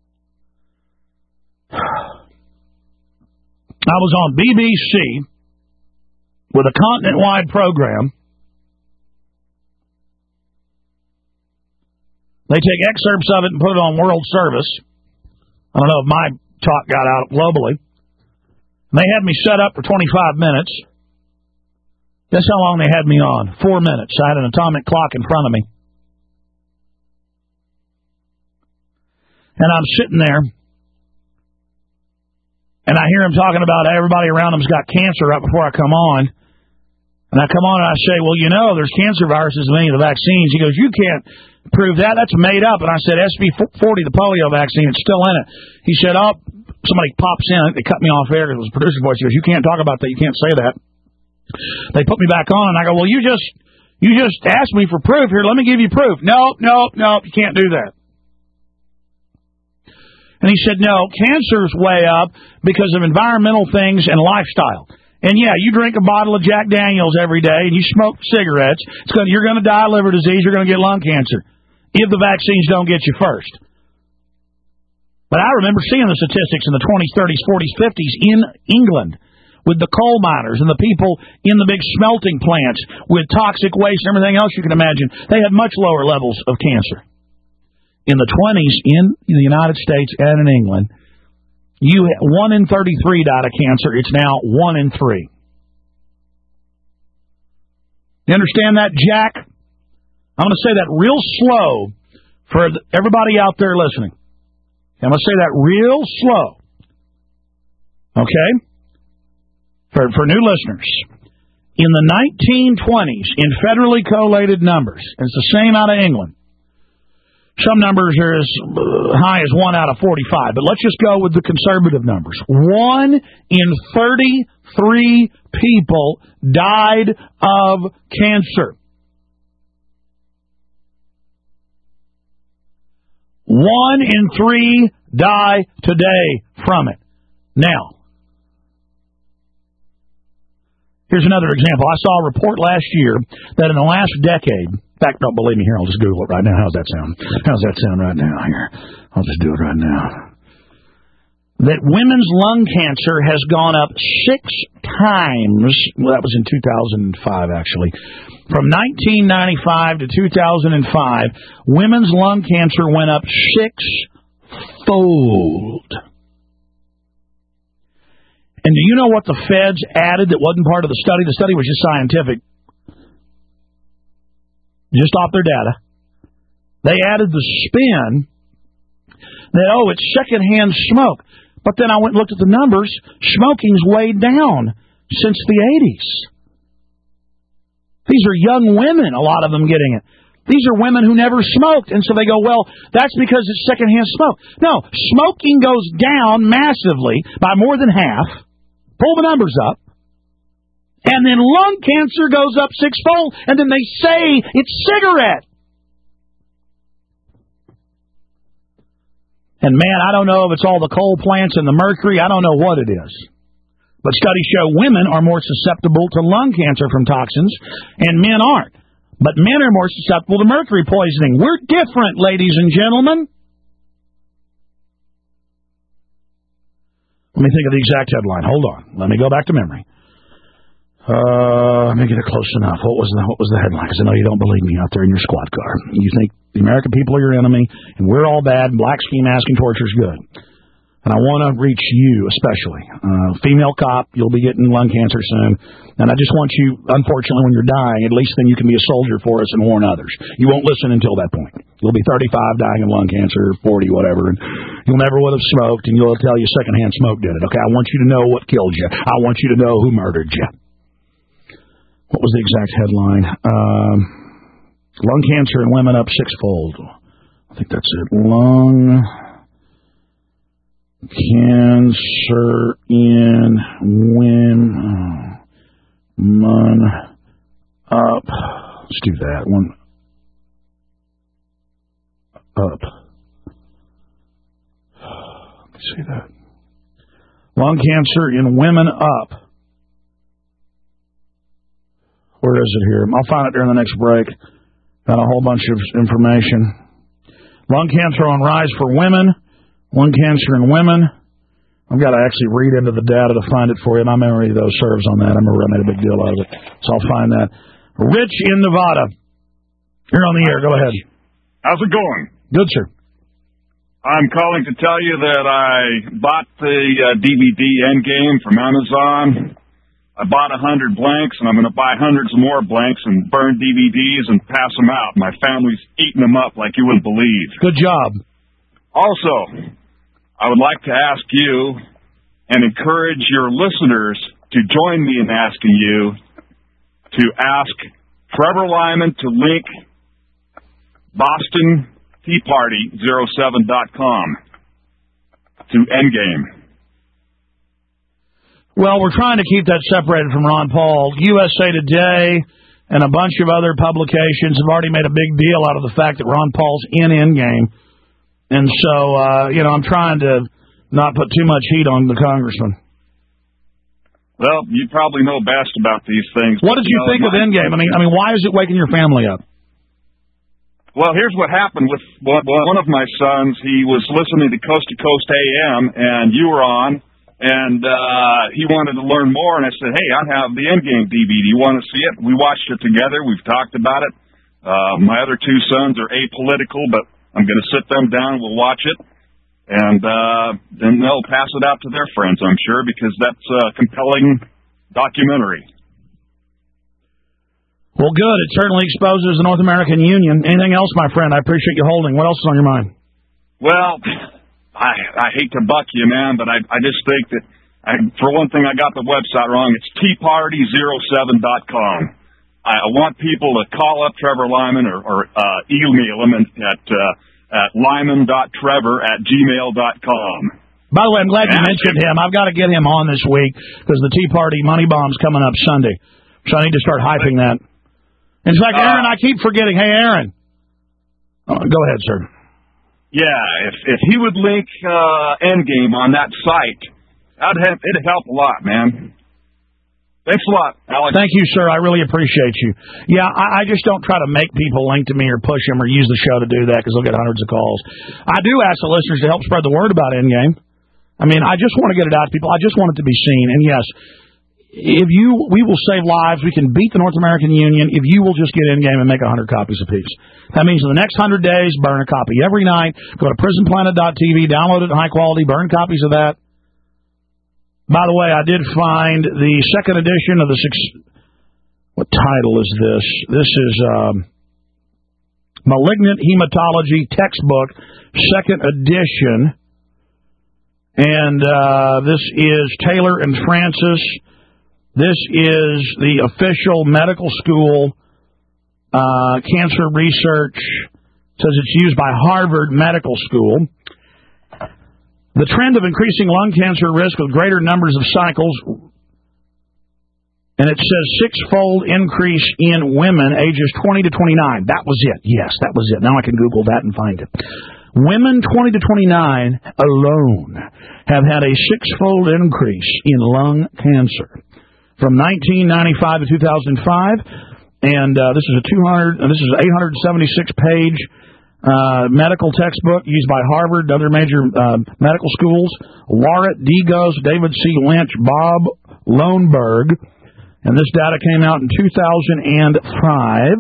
I was on B B C with a continent-wide program They take excerpts of it and put it on World Service. I don't know if my talk got out globally. And they had me set up for twenty-five minutes. Guess how long they had me on? Four minutes. I had an atomic clock in front of me. And I'm sitting there, and I hear him talking about everybody around him's got cancer right before I come on. And I come on and I say, well, you know, there's cancer viruses in many of the vaccines. He goes, you can't prove that. That's made up. And I said, S B forty, the polio vaccine, it's still in it. He said, oh, somebody pops in. They cut me off air. It was the producer's voice. He goes, you can't talk about that. You can't say that. They put me back on, and I go, well, you just you just asked me for proof here. Let me give you proof. Nope, nope, nope. You can't do that. And he said, no, cancer's way up because of environmental things and lifestyle. And, yeah, you drink a bottle of Jack Daniels every day and you smoke cigarettes, it's gonna, you're going to die of liver disease, you're going to get lung cancer if the vaccines don't get you first. But I remember seeing the statistics in the twenties, thirties, forties, fifties in England with the coal miners and the people in the big smelting plants with toxic waste and everything else you can imagine. They had much lower levels of cancer. In the twenties, in the United States and in England, you one in thirty-three died of cancer. It's now one in three. You understand that, Jack? I'm going to say that real slow for everybody out there listening. I'm going to say that real slow. Okay? For, for new listeners. In the nineteen twenties, in federally collated numbers, and it's the same out of England, some numbers are as high as one out of forty-five, but let's just go with the conservative numbers. One in thirty-three people died of cancer. One in three die today from it. Now, here's another example. I saw a report last year that in the last decade, in fact, don't believe me here, I'll just Google it right now. How's that sound? How's that sound right now? Here, I'll just do it right now. That women's lung cancer has gone up six times. Well, that was in two thousand five, actually. From nineteen ninety-five to two thousand five, women's lung cancer went up six-fold. And do you know what the feds added that wasn't part of the study? The study was just scientific. Just off their data. They added the spin that, oh, it's secondhand smoke. But then I went and looked at the numbers. Smoking's way down since the eighties. These are young women, a lot of them getting it. These are women who never smoked, and so they go, well, that's because it's secondhand smoke. No, smoking goes down massively by more than half. Pull the numbers up. And then lung cancer goes up sixfold, and then they say it's cigarette. And man, I don't know if it's all the coal plants and the mercury. I don't know what it is. But studies show women are more susceptible to lung cancer from toxins, and men aren't. But men are more susceptible to mercury poisoning. We're different, ladies and gentlemen. Let me think of the exact headline. Hold on. Let me go back to memory. Uh, let me get it close enough. What was the, what was the headline? Because I know you don't believe me out there in your squad car. You think the American people are your enemy, and we're all bad, and black ski mask and torture is good. And I want to reach you especially. Uh, female cop, you'll be getting lung cancer soon. And I just want you, unfortunately, when you're dying, at least then you can be a soldier for us and warn others. You won't listen until that point. You'll be thirty-five dying of lung cancer, forty, whatever, and you'll never would have smoked, and you'll tell you secondhand smoke did it. Okay, I want you to know what killed you. I want you to know who murdered you. What was the exact headline? Um, lung cancer in women up sixfold. I think that's it. Lung cancer in women up. Let's do that one. Up. Let's see that. Lung cancer in women up. Where is it here? I'll find it during the next break. Got a whole bunch of information. Lung cancer on rise for women. Lung cancer in women. I've got to actually read into the data to find it for you. My memory, though, serves on that. I remember I made a big deal out of it. So I'll find that. Rich in Nevada. You're on the air. Go ahead. How's it going? Good, sir. I'm calling to tell you that I bought the uh, D V D Endgame from Amazon. I bought a hundred blanks, and I'm going to buy hundreds more blanks and burn D V Ds and pass them out. My family's eating them up like you wouldn't believe. Good job. Also, I would like to ask you and encourage your listeners to join me in asking you to ask Trevor Lyman to link Boston Tea Party zero seven dot com to Endgame. Well, we're trying to keep that separated from Ron Paul. U S A Today and a bunch of other publications have already made a big deal out of the fact that Ron Paul's in Endgame. And so, uh, you know, I'm trying to not put too much heat on the congressman. Well, you probably know best about these things. What did you, you know, think of Endgame? I mean, I mean, why is it waking your family up? Well, here's what happened with one of my sons. He was listening to Coast to Coast A M, and you were on, and uh, he wanted to learn more. And I said, hey, I have the Endgame D V D. You want to see it? We watched it together. We've talked about it. Uh, my other two sons are apolitical, but I'm going to sit them down. We'll watch it, and uh, then they'll pass it out to their friends, I'm sure, because that's a compelling documentary. Well, good. It certainly exposes the North American Union. Anything else, my friend? I appreciate you holding. What else is on your mind? Well, I I hate to buck you, man, but I I just think that, I, for one thing, I got the website wrong. It's tea party zero seven dot com. I, I want people to call up Trevor Lyman or, or uh, email him at, uh, at lyman dot trevor at gmail dot com. By the way, I'm glad you mentioned him. I've got to get him on this week because the Tea Party Money Bomb's coming up Sunday. So I need to start hyping that. In fact, Aaron, I keep forgetting. Hey, Aaron. Oh, go ahead, sir. Yeah, if if he would link uh, Endgame on that site, that'd have, it'd help a lot, man. Thanks a lot, Alex. Thank you, sir. I really appreciate you. Yeah, I, I just don't try to make people link to me or push them or use the show to do that because they'll get hundreds of calls. I do ask the listeners to help spread the word about Endgame. I mean, I just want to get it out to people. I just want it to be seen. And yes, if you, we will save lives. We can beat the North American Union if you will just get Endgame and make one hundred copies apiece. That means in the next one hundred days, burn a copy every night. Go to prison planet dot t v, download it in high quality, burn copies of that. By the way, I did find the second edition of the six. What title is this? This is um, Malignant Hematology Textbook, second edition. And uh, this is Taylor and Francis. This is the official medical school uh, cancer research. It says it's used by Harvard Medical School. The trend of increasing lung cancer risk with greater numbers of cycles, and it says six-fold increase in women ages twenty to twenty-nine. That was it. Yes, that was it. Now I can Google that and find it. Women twenty to twenty-nine alone have had a six-fold increase in lung cancer from nineteen ninety-five to two thousand five, and uh, this is a two hundred. Uh, this is an eight hundred seventy-six page uh, medical textbook used by Harvard and other major uh, medical schools. Warrett, Degos, David C. Lynch, Bob Lohnberg, and this data came out in two thousand five.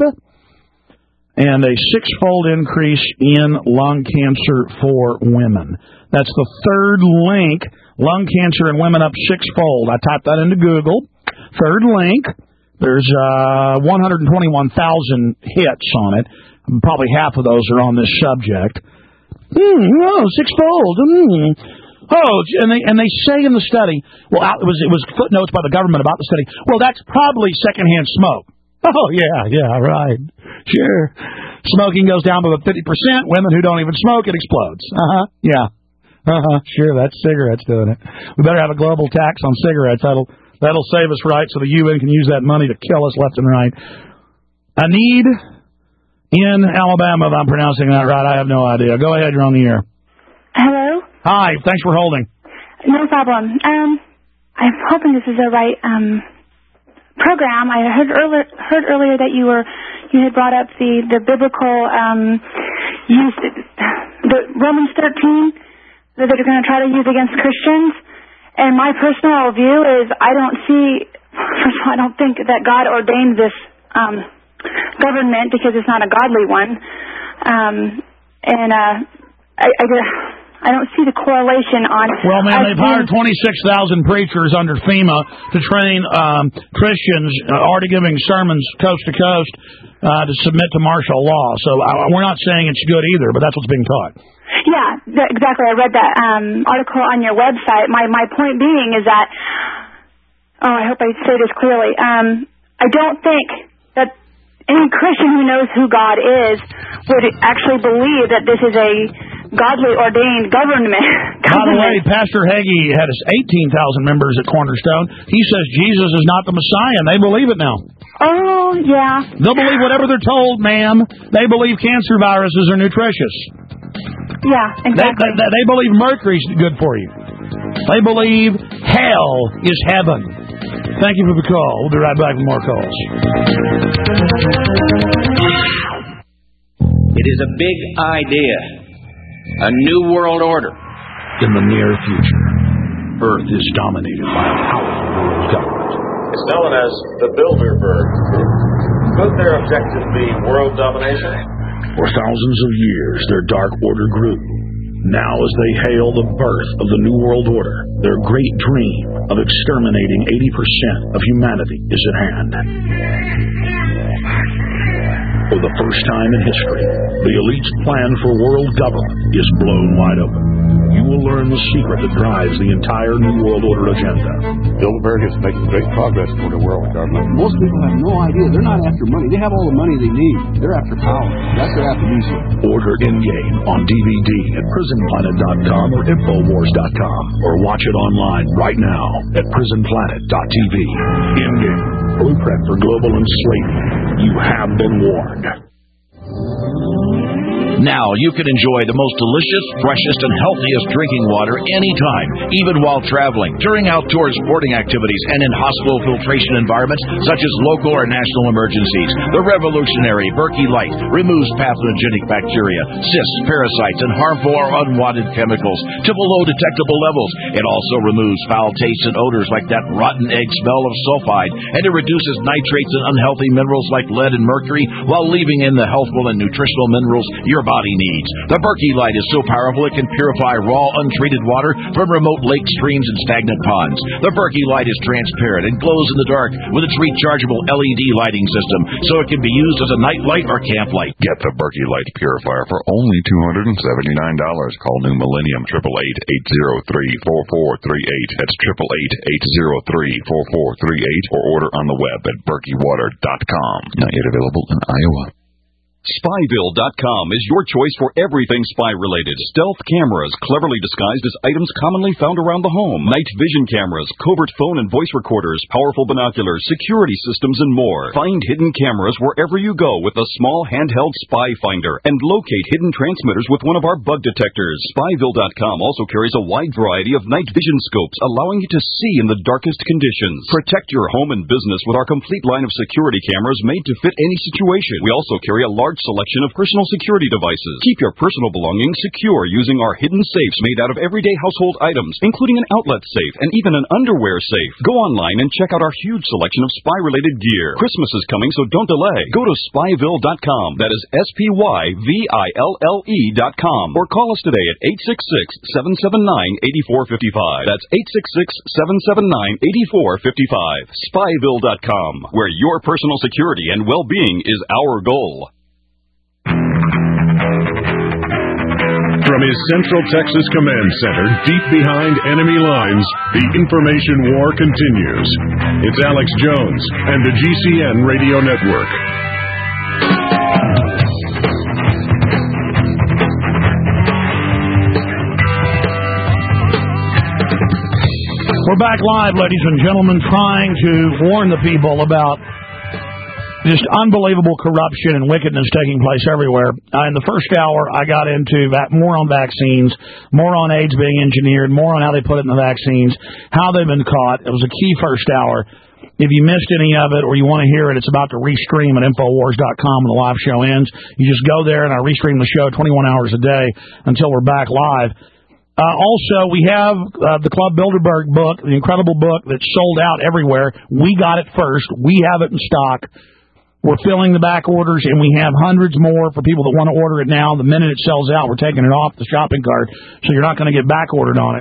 And a six-fold increase in lung cancer for women. That's the third link. Lung cancer in women up six-fold. I typed that into Google. Third link. There's uh, one hundred twenty-one thousand hits on it. Probably half of those are on this subject. Hmm, oh, six-fold. Hmm. Oh, and they and they say in the study, well, it was it was footnotes by the government about the study. Well, that's probably secondhand smoke. Oh, yeah, yeah, right. Sure. Smoking goes down by about fifty percent. Women who don't even smoke, it explodes. Uh-huh, yeah. Uh-huh, sure, that's cigarettes doing it. We better have a global tax on cigarettes. That'll that'll save us, right, so the U N can use that money to kill us left and right. A need in Alabama, if I'm pronouncing that right. I have no idea. Go ahead, you're on the air. Hello? Hi, thanks for holding. No problem. Um, I'm hoping this is the right... um. program. I heard earlier heard earlier that you were you had brought up the the biblical um, use the Romans thirteen that they're going to try to use against Christians. And my personal view is I don't see. First of all, I don't think that God ordained this um, government because it's not a godly one. Um, and uh, I, I, I don't see the correlation on. Well, man, they've being, hired twenty-six thousand preachers under FEMA to train um, Christians, uh, already giving sermons coast to coast uh, to submit to martial law. So uh, we're not saying it's good either, but that's what's being taught. Yeah, th- exactly. I read that um, article on your website. My my point being is that, oh, I hope I say this clearly. Um, I don't think that any Christian who knows who God is would actually believe that this is a godly ordained government. By the way, Pastor Hagee had his eighteen thousand members at Cornerstone. He says Jesus is not the Messiah, and they believe it now. Oh, yeah. They'll believe whatever they're told, ma'am. They believe cancer viruses are nutritious. Yeah, exactly. They, they, they believe mercury's good for you. They believe hell is heaven. Thank you for the call. We'll be right back with more calls. It is a big idea. A new world order. In the near future, Earth is dominated by a powerful world government. It's known as the Bilderberg Group. Could their objective be world domination? For thousands of years, their dark order grew. Now, as they hail the birth of the New World Order, their great dream of exterminating eighty percent of humanity is at hand. For the first time in history, the elite's plan for world government is blown wide open. You will learn the secret that drives the entire New World Order agenda. Bilderberg is making great progress toward a world government. Most people have no idea. They're not after money. They have all the money they need. They're after power. That's their attribution. Order In-Game on D V D at prison planet dot com or infowars dot com, or watch it online right now at prison planet dot t v. In-Game, blueprint for global enslavement. You have been warned. Now you can enjoy the most delicious, freshest, and healthiest drinking water anytime, even while traveling, during outdoor sporting activities, and in hospital filtration environments such as local or national emergencies. The revolutionary Berkey Light removes pathogenic bacteria, cysts, parasites, and harmful or unwanted chemicals to below detectable levels. It also removes foul tastes and odors like that rotten egg smell of sulfide, and it reduces nitrates and unhealthy minerals like lead and mercury, while leaving in the healthful and nutritional minerals your body needs. The Berkey Light is so powerful it can purify raw, untreated water from remote lakes, streams, and stagnant ponds. The Berkey Light is transparent and glows in the dark with its rechargeable L E D lighting system, so it can be used as a night light or camp light. Get the Berkey Light Purifier for only two hundred seventy-nine dollars. Call New Millennium, eight eight eight, eight zero three, four four three eight. That's eight eight eight, eight zero three, four four three eight, or order on the web at berkey water dot com. Not yet available in Iowa. Spyville dot com is your choice for everything spy-related. Stealth cameras, cleverly disguised as items commonly found around the home. Night vision cameras, covert phone and voice recorders, powerful binoculars, security systems, and more. Find hidden cameras wherever you go with a small handheld spy finder, and locate hidden transmitters with one of our bug detectors. Spyville dot com also carries a wide variety of night vision scopes, allowing you to see in the darkest conditions. Protect your home and business with our complete line of security cameras made to fit any situation. We also carry a large selection of personal security devices. Keep your personal belongings secure using our hidden safes made out of everyday household items, including an outlet safe and even an underwear safe. Go online and check out our huge selection of spy-related gear. Christmas is coming, so don't delay. Go to Spyville dot com. That is S P Y V I L L E dot com. Or call us today at eight six six, seven seven nine, eight four five five. That's eight six six, seven seven nine, eight four five five. Spyville dot com, where your personal security and well-being is our goal. From his Central Texas Command Center, deep behind enemy lines, the information war continues. It's Alex Jones and the G C N Radio Network. We're back live, ladies and gentlemen, trying to warn the people about just unbelievable corruption and wickedness taking place everywhere. Uh, in the first hour, I got into va- more on vaccines, more on AIDS being engineered, more on how they put it in the vaccines, how they've been caught. It was a key first hour. If you missed any of it or you want to hear it, it's about to restream at infowars dot com when the live show ends. You just go there and I restream the show twenty-one hours a day until we're back live. Uh, also, we have uh, the Club Bilderberg book, the incredible book that's sold out everywhere. We got it first. We have it in stock. We're filling the back orders, and we have hundreds more for people that want to order it now. The minute it sells out, we're taking it off the shopping cart, so you're not going to get back ordered on it.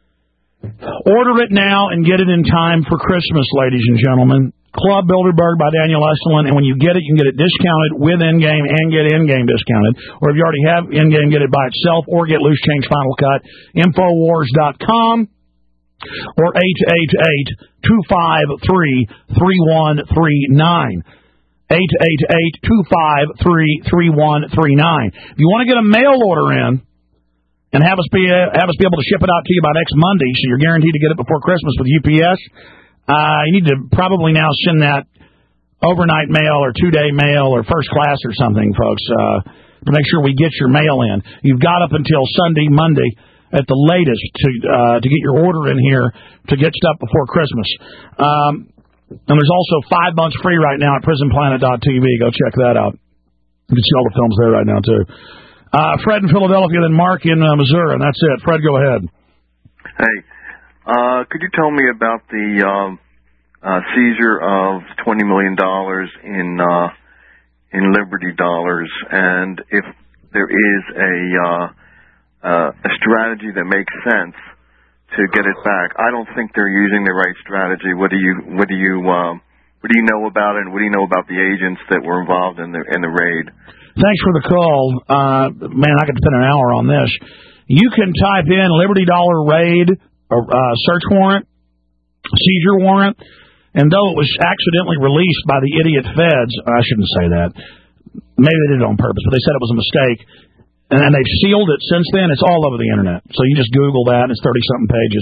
Order it now and get it in time for Christmas, ladies and gentlemen. Club Bilderberg by Daniel Esselin, and when you get it, you can get it discounted with Endgame and get Endgame discounted. Or if you already have Endgame, get it by itself, or get Loose Change Final Cut. Infowars dot com or eight eight eight, two five three, three one three nine. eight eight eight, two five three, three one three nine. If you want to get a mail order in and have us be uh, have us be able to ship it out to you by next Monday, so you're guaranteed to get it before Christmas with U P S, uh, you need to probably now send that overnight mail or two-day mail or first class or something, folks, uh, to make sure we get your mail in. You've got up until Sunday, Monday at the latest to uh, to get your order in here to get stuff before Christmas. Um, And there's also five months free right now at prison planet dot t v. Go check that out. You can see all the films there right now, too. Uh, Fred in Philadelphia, then Mark in uh, Missouri, and that's it. Fred, go ahead. Hey, uh, could you tell me about the um, uh, seizure of twenty million dollars in uh, in Liberty dollars, and if there is a, uh, uh, a strategy that makes sense to get it back? I don't think they're using the right strategy. What do you what do you um, what do you know about it? And what do you know about the agents that were involved in the in the raid? Thanks for the call, uh, man. I could spend an hour on this. You can type in Liberty Dollar raid or uh, search warrant, seizure warrant, and though it was accidentally released by the idiot feds, I shouldn't say that. Maybe they did it on purpose, but they said it was a mistake. And then they've sealed it since then. It's all over the internet. So you just Google that, and it's thirty-something pages.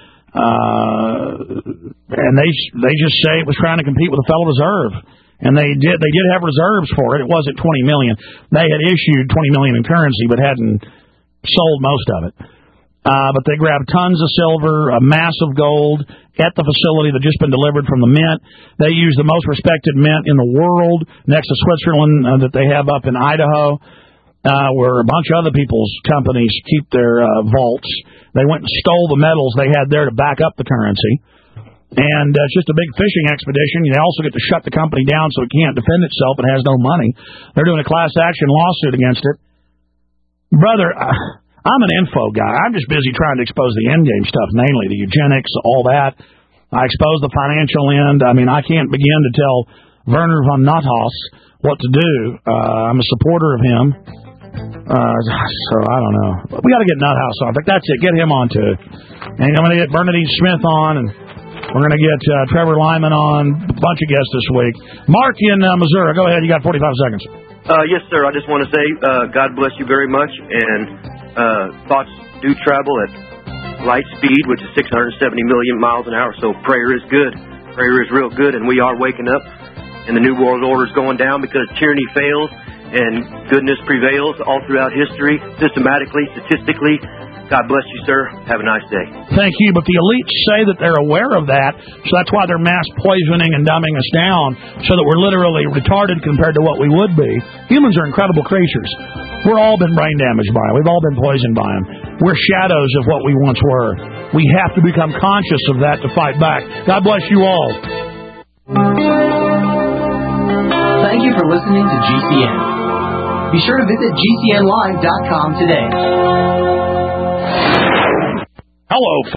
Uh, and they they just say it was trying to compete with the Federal Reserve. And they did they did have reserves for it. It wasn't twenty million dollars. They had issued twenty million dollars in currency, but hadn't sold most of it. Uh, but they grabbed tons of silver, a mass of gold at the facility that had just been delivered from the mint. They used the most respected mint in the world next to Switzerland uh, that they have up in Idaho. Uh, where a bunch of other people's companies keep their uh, vaults. They went and stole the metals they had there to back up the currency. And uh, it's just a big fishing expedition. They also get to shut the company down so it can't defend itself. It has no money. They're doing a class action lawsuit against it. Brother, I'm an info guy. I'm just busy trying to expose the endgame stuff, mainly the eugenics, all that. I expose the financial end. I mean, I can't begin to tell Werner von Nothaus what to do. Uh, I'm a supporter of him. Uh, so I don't know. We got to get Nuthouse on. But that's it. Get him on too. And I'm going to get Bernadine Smith on, and we're going to get uh, Trevor Lyman on. A bunch of guests this week. Mark in uh, Missouri. Go ahead. You got forty-five seconds. Uh, yes, sir. I just want to say uh, God bless you very much, and uh, thoughts do travel at light speed, which is six hundred seventy million miles an hour. So prayer is good. Prayer is real good, and we are waking up, and the New World Order is going down because tyranny fails. And goodness prevails all throughout history, systematically, statistically. God bless you, sir. Have a nice day. Thank you. But the elites say that they're aware of that, so that's why they're mass poisoning and dumbing us down, so that we're literally retarded compared to what we would be. Humans are incredible creatures. We've all been brain damaged by them. We've all been poisoned by them. We're shadows of what we once were. We have to become conscious of that to fight back. God bless you all. Thank you for listening to G C N. Be sure to visit G C N live dot com today. Hello,